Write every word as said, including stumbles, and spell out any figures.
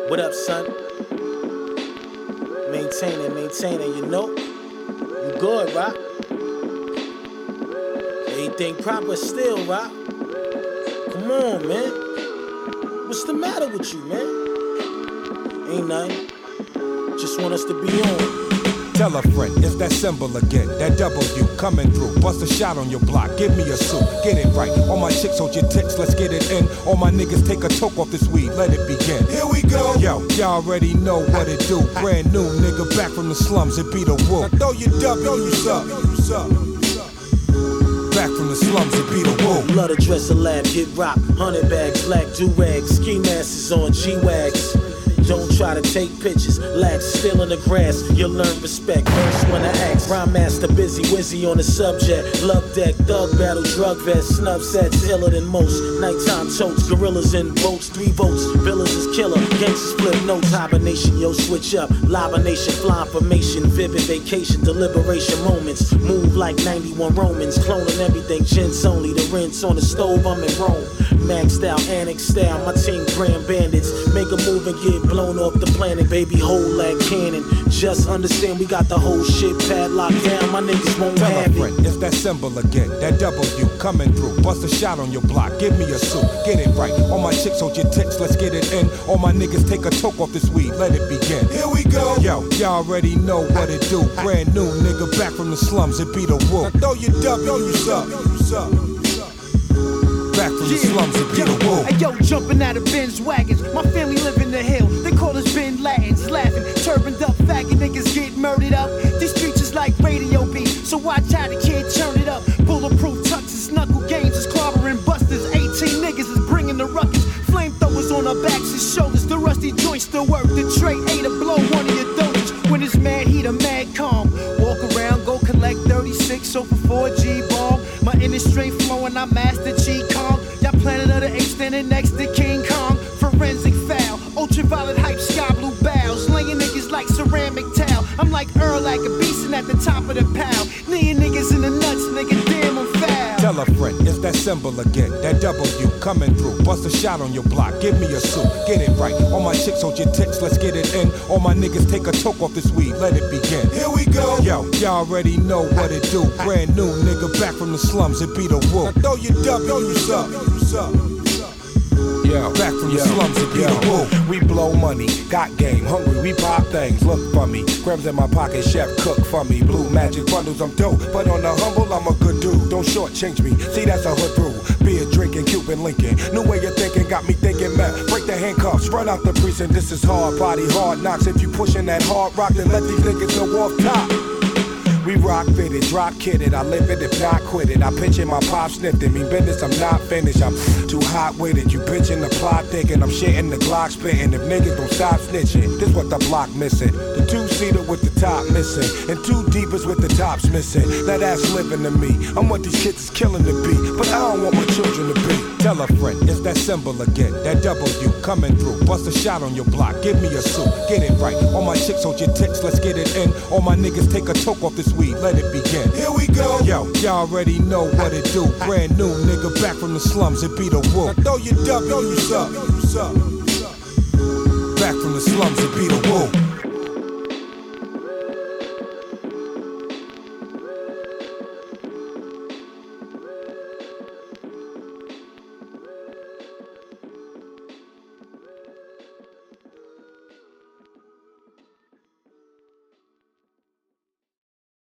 What up, son? Maintaining, maintaining, you know? You good, right? Everything proper still, right? Come on, man. What's the matter with you, man? Ain't nothing. Just want us to be on. Tell a friend, it's that symbol again, that W coming through. Bust a shot on your block, give me a suit, get it right. All my chicks hold your tits, let's get it in. All my niggas take a toke off this weed, let it begin. Here we go. Yo, y'all already know what it do. Brand new nigga back from the slums, it be the woo. Now throw your W's up. Back from the slums, it be the woo. Blood dresser lab, get rock, hundred bags, black do-rags, ski masks on G-Wags. Don't try to take pictures, lax still in the grass. You'll learn respect, first when I ask. Rhyme master busy, wizzy on the subject. Love deck, thug battle, drug vest. Snub sets, iller than most. Nighttime totes, gorillas in boats. Three votes, villas is killer. Gangsters flip notes, hibernation, yo switch up. Libernation, fly formation, vivid vacation, deliberation moments. Move like ninety-one Romans, cloning everything. Gents only, the rinse on the stove, I'm in Rome. Maxed out, annex style, my team grand bandits. Make a move and get blown off the planet, baby, hold like cannon. Just understand we got the whole shit padlocked down, my niggas won't Tell have a friend, it. it's that symbol again, that W coming through. Bust a shot on your block, give me a suit, get it right. All my chicks hold your tits, let's get it in. All my niggas take a toke off this weed, let it begin. Here we go. Yo, y'all already know what it do. Brand new nigga back from the slums, it be the woo. Now throw your W's up. Back from the slums, it be the woo. Hey yo, jumping out of Benz wagons. My family live in the hill. They call us Ben Latins, laughing. Turbaned up, faggot niggas get murdered up. These streets is like radio beat, so watch how the kid turn it up. Bulletproof tuxes, knuckle games is clobbering busters. eighteen niggas is bringing the ruckus. Flamethrowers on our backs and shoulders. The rusty joints still work. The tray ain't a blow one of your doges. When it's mad, he the mad calm. Walk around, go collect thirty-six, so for four G ball. My inner straight flowing, I master G Kong. Y'all Planet of the Apes standing next to King Kong. Forensic foul, ultraviolet hype, sky blue bows. Laying niggas like ceramic towel. I'm like Earl like a beastin' at the top of the pile. Kneeing niggas in the nuts, nigga, damn I'm foul. Tell a friend, it's that symbol again, that W coming through. Bust a shot on your block, give me a suit, get it right. All my chicks hold your tits, let's get it in. All my niggas take a toke off this weed, let it begin. Here we go. Yo, y'all already know what it do. Brand new nigga back from the slums, it be the woo. Now throw your W's up. Yo, Back from the yo, slums, it be yo. the woo. We blow money, got game, hungry, we pop things, look for me. Grams in my pocket, chef cook for me. Blue magic bundles, I'm dope, but on the humble, I'm a good dude. Don't shortchange me, see that's a hood rule. Beer drinking, Cuban linking, new way of thinking got me thinking, man. Break the handcuffs, run out the precinct. This is hard body, hard knocks. If you pushing that hard rock, then let these niggas know off top. We rock fitted, drop kitted, I live it if not quit it. I pitch it, my pop sniffed it. Mean business, I'm not finished. I'm too hot with it. You bitchin' the plot thinking I'm shitting the Glock spitting. If niggas don't stop snitching, this what the block missing. The two-seater with the top missing, and two deepers with the tops missing. Now that's living to me. I'm what these kids is killing to be, but I don't want my children to be. Tell a friend, it's that symbol again, that W coming through. Bust a shot on your block, give me a suit, get it right. All my chicks hold your tits, let's get it in. All my niggas take a toke off this weed, let it begin. Here we go. Yo, y'all already know what it do. Brand new nigga back from the slums, it be the woo. Now throw your W's up. Back from the slums, it be the woo.